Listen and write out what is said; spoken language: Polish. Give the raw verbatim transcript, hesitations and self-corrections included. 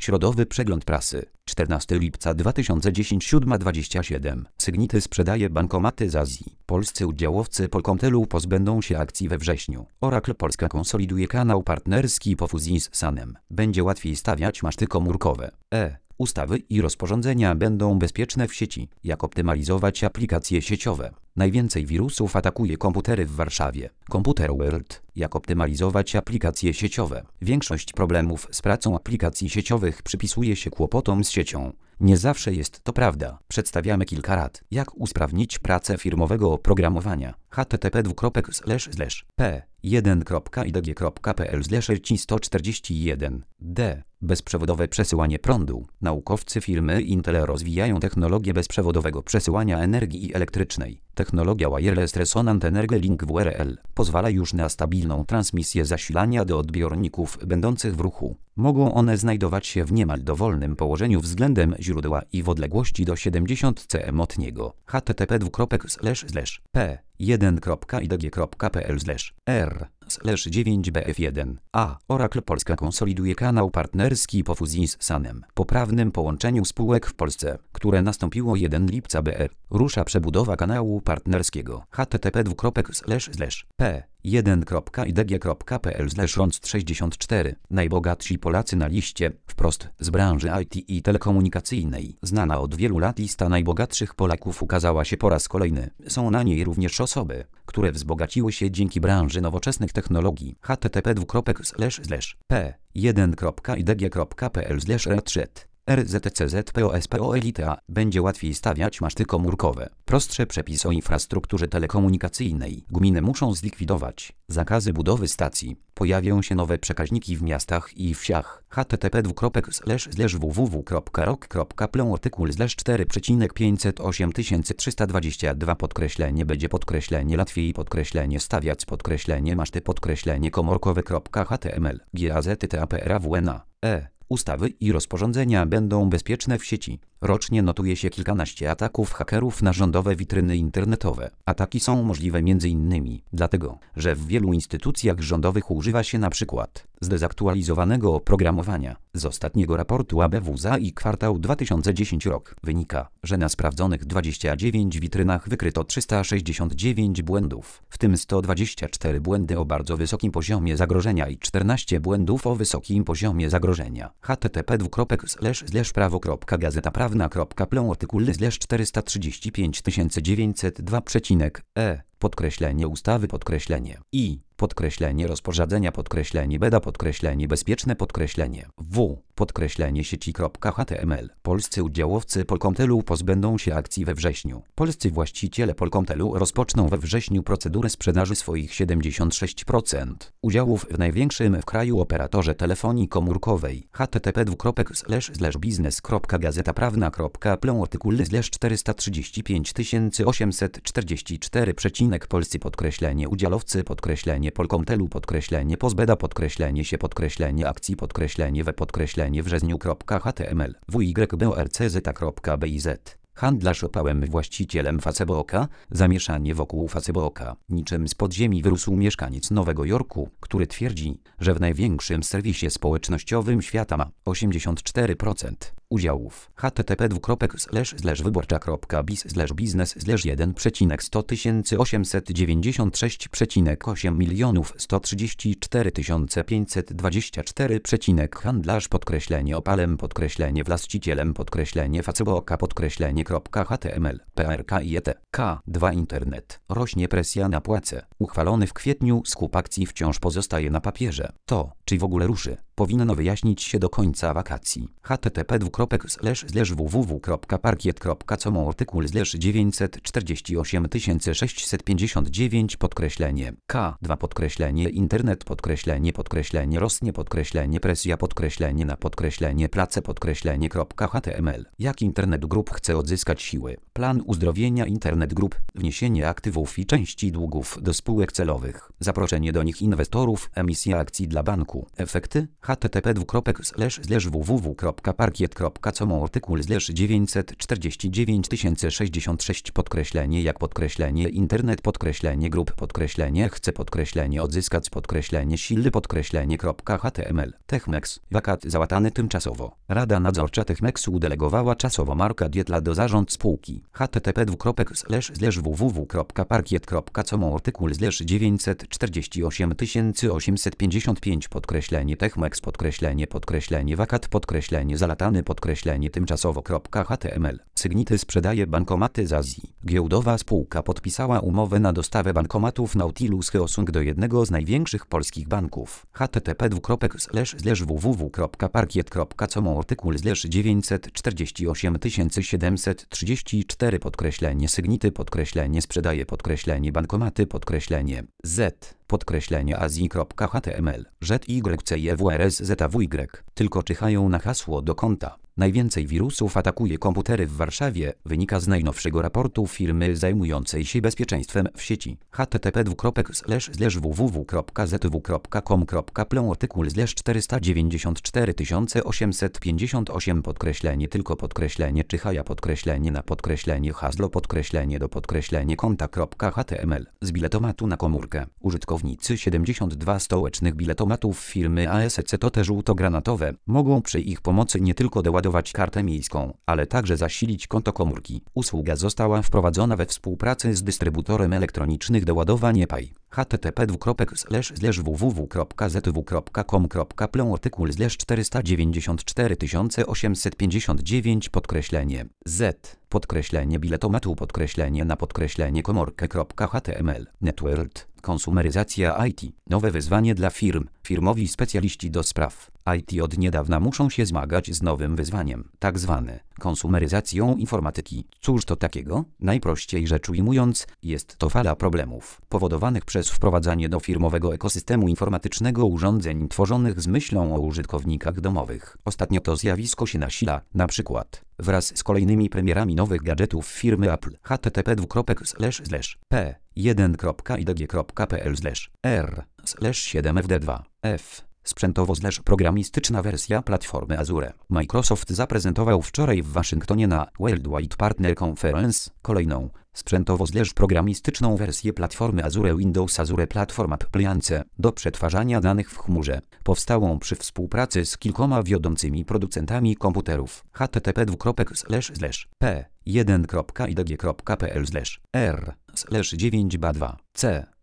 Środowy przegląd prasy. czternastego lipca dwa tysiące dziesiątego siódma dwadzieścia siedem. Sygnity sprzedaje bankomaty z Azji. Polscy udziałowcy Polkomtelu pozbędą się akcji we wrześniu. Oracle Polska konsoliduje kanał partnerski po fuzji z Sanem. Będzie łatwiej stawiać maszty komórkowe. E. Ustawy i rozporządzenia będą bezpieczne w sieci. Jak optymalizować aplikacje sieciowe? Najwięcej wirusów atakuje komputery w Warszawie. Computer World. Jak optymalizować aplikacje sieciowe? Większość problemów z pracą aplikacji sieciowych przypisuje się kłopotom z siecią. Nie zawsze jest to prawda. Przedstawiamy kilka rad. Jak usprawnić pracę firmowego oprogramowania. h t t p dwukropek slash slash p jeden kropka i d g kropka p l slash r c sto czterdzieści jeden d. Bezprzewodowe przesyłanie prądu. Naukowcy firmy Intel rozwijają technologię bezprzewodowego przesyłania energii elektrycznej. Technologia Wireless Resonant Energy Link W R L pozwala już na stabilną transmisję zasilania do odbiorników będących w ruchu. Mogą one znajdować się w niemal dowolnym położeniu względem źródła i w odległości do siedemdziesiąt cm od niego. h t t p dwukropek slash slash p jeden kropka i d g kropka p l slash r slash dziewięć b f jeden a. Oracle Polska konsoliduje kanał partnerski po fuzji z Sanem. Po prawnym połączeniu spółek w Polsce, które nastąpiło pierwszego lipca B R, rusza przebudowa kanału partnerskiego. h t t p dwukropek slash slash p jeden kropka i d g kropka p l slash rond sześćdziesiąt cztery. Najbogatsi Polacy na liście, wprost z branży I T i telekomunikacyjnej. Znana od wielu lat lista najbogatszych Polaków ukazała się po raz kolejny. Są na niej również osoby, które wzbogaciły się dzięki branży nowoczesnych technologii. h t t p dwukropek slash slash p jeden kropka i d g kropka p l slash r trzy R Z C Z P O S P O L I T A będzie łatwiej stawiać maszty komórkowe. Prostsze przepisy o infrastrukturze telekomunikacyjnej. Gminy muszą zlikwidować zakazy budowy stacji. Pojawią się nowe przekaźniki w miastach i wsiach. h t t p dwukropek slash slash w w w kropka rok kropka p l artykuł slash cztery pięćset osiem trzysta dwadzieścia dwa podkreślenie będzie podkreślenie łatwiej podkreślenie stawiać podkreślenie maszty podkreślenie komórkowe h t m l g a z t a p r a w n a e. Ustawy i rozporządzenia będą bezpieczne w sieci. Rocznie notuje się kilkanaście ataków hakerów na rządowe witryny internetowe. Ataki są możliwe między innymi dlatego, że w wielu instytucjach rządowych używa się na przykład zdezaktualizowanego oprogramowania. Z ostatniego raportu A B W za i kwartał dwa tysiące dziesiąty rok wynika, że na sprawdzonych dwudziestu dziewięciu witrynach wykryto trzysta sześćdziesiąt dziewięć błędów, w tym sto dwadzieścia cztery błędy o bardzo wysokim poziomie zagrożenia i czternaście błędów o wysokim poziomie zagrożenia. h t t p dwukropek slash slash prawo kropka gazeta prawna kropka p l artykuł slash czterysta trzydzieści pięć tysięcy dziewięćset dwa e podkreślenie ustawy podkreślenie i podkreślenie rozporządzenia podkreślenie beda podkreślenie bezpieczne podkreślenie w podkreślenie sieci.html. Polscy udziałowcy Polkomtelu pozbędą się akcji we wrześniu. Polscy właściciele Polkomtelu rozpoczną we wrześniu procedurę sprzedaży swoich siedemdziesiąt sześć procent udziałów w największym w kraju operatorze telefonii komórkowej. h t t p dwukropek slash slash biznes kropka gazeta prawna kropka p l artykuł slash czterysta trzydzieści pięć tysięcy osiemset czterdzieści cztery polscy podkreślenie udziałowcy podkreślenie Polkomtelu podkreślenie pozbeda podkreślenie się podkreślenie akcji podkreślenie we podkreślenie wrześniu.html wygrborcz.biz. Handlarz opałem właścicielem Facebooka, zamieszanie wokół Facebooka. Niczym z podziemi wyrósł mieszkaniec Nowego Jorku, który twierdzi, że w największym serwisie społecznościowym świata ma osiemdziesiąt cztery procent udziałów. h t t p dwukropek slash slash wyborcza.biz slash biznes slash jeden sto tysięcy osiemset dziewięćdziesiąt sześć przecinek osiem milionów sto trzydzieści cztery tysiące pięćset dwadzieścia cztery przecinek handlarz podkreślenie opalem podkreślenie właścicielem podkreślenie Facebooka podkreślenie .html P R K I E T K dwa Internet. Rośnie presja na płace. Uchwalony w kwietniu skup akcji wciąż pozostaje na papierze. To, czy w ogóle ruszy, powinno wyjaśnić się do końca wakacji. h t t p dwukropek slash slash w w w kropka parkiet kropka com artykuł slash dziewięćset czterdzieści osiem tysięcy sześćset pięćdziesiąt dziewięć podkreślenie K dwa podkreślenie internet podkreślenie podkreślenie rośnie podkreślenie presja podkreślenie na podkreślenie prace podkreślenie .html. Jak Internet Group chce odzyskać siły? Plan uzdrowienia Internet Group, wniesienie aktywów i części długów do spółek celowych, zaproszenie do nich inwestorów, emisja akcji dla banku. Efekty? http dwukropek slash slash www.parkiet.com artykuł slash dziewięćset czterdzieści dziewięć tysięcy sześćdziesiąt sześć podkreślenie jak podkreślenie internet podkreślenie grup podkreślenie chce podkreślenie odzyskać podkreślenie silny podkreślenie .html Techmex wakat załatany tymczasowo. Rada nadzorcza Techmexu delegowała czasowo Marka Dietla do zarząd spółki. http dwukropek slash slash www.parkiet.com artykuł slash dziewięćset czterdzieści osiem tysięcy osiemset pięćdziesiąt pięć podkreślenie Techmex podkreślenie podkreślenie wakat podkreślenie zalatany podkreślenie tymczasowo.html Sygnity sprzedaje bankomaty z Azji. Giełdowa spółka podpisała umowę na dostawę bankomatów Nautilus Hyosung do jednego z największych polskich banków. http dwukropek slash slash www.parkiet.com artykuł slash dziewięćset czterdzieści osiem tysięcy siedemset trzydzieści cztery podkreślenie Sygnity podkreślenie sprzedaje podkreślenie bankomaty podkreślenie Z podkreślenie azji.html Z Y C Y W R S Z A W Y tylko czyhają na hasło do konta. Najwięcej wirusów atakuje komputery w Warszawie, wynika z najnowszego raportu firmy zajmującej się bezpieczeństwem w sieci. http dwukropek slash slash www.zw.com.pl artykuł slash czterysta dziewięćdziesiąt cztery tysiące osiemset pięćdziesiąt osiem podkreślenie tylko podkreślenie czyhaja podkreślenie na podkreślenie hasło podkreślenie do podkreślenie konta.html z biletomatu na komórkę. Użytkownicy siedemdziesiąt dwa stołecznych biletomatów firmy A S C to te żółtogranatowe mogą przy ich pomocy nie tylko doładować kartę miejską, ale także zasilić konto komórki. Usługa została wprowadzona we współpracy z dystrybutorem elektronicznych do ładowania Pay. http dwukropek slash slash www.zw.com.pl artykuł slash czterysta dziewięćdziesiąt cztery tysiące osiemset pięćdziesiąt dziewięć podkreślenie Z podkreślenie biletomatu podkreślenie na podkreślenie komórkę.html Networld konsumeryzacja I T nowe wyzwanie dla firm. Firmowi specjaliści do spraw I T od niedawna muszą się zmagać z nowym wyzwaniem, tak zwane konsumeryzacją informatyki. Cóż to takiego? Najprościej rzecz ujmując, jest to fala problemów powodowanych przez wprowadzanie do firmowego ekosystemu informatycznego urządzeń tworzonych z myślą o użytkownikach domowych. Ostatnio to zjawisko się nasila, na przykład wraz z kolejnymi premierami nowych gadżetów firmy Apple. http dwukropek slash slash p jeden kropka idg kropka pl slash r slash siedem f d dwa f sprzętowo slash programistyczna wersja platformy Azure. Microsoft zaprezentował wczoraj w Waszyngtonie na Worldwide Partner Conference kolejną sprzętowo slash programistyczną wersję platformy Azure Windows Azure Platform Appliance do przetwarzania danych w chmurze, powstałą przy współpracy z kilkoma wiodącymi producentami komputerów. http dwukropek slash slash p jeden kropka idg kropka pl slash r slash dziewięć b dwa c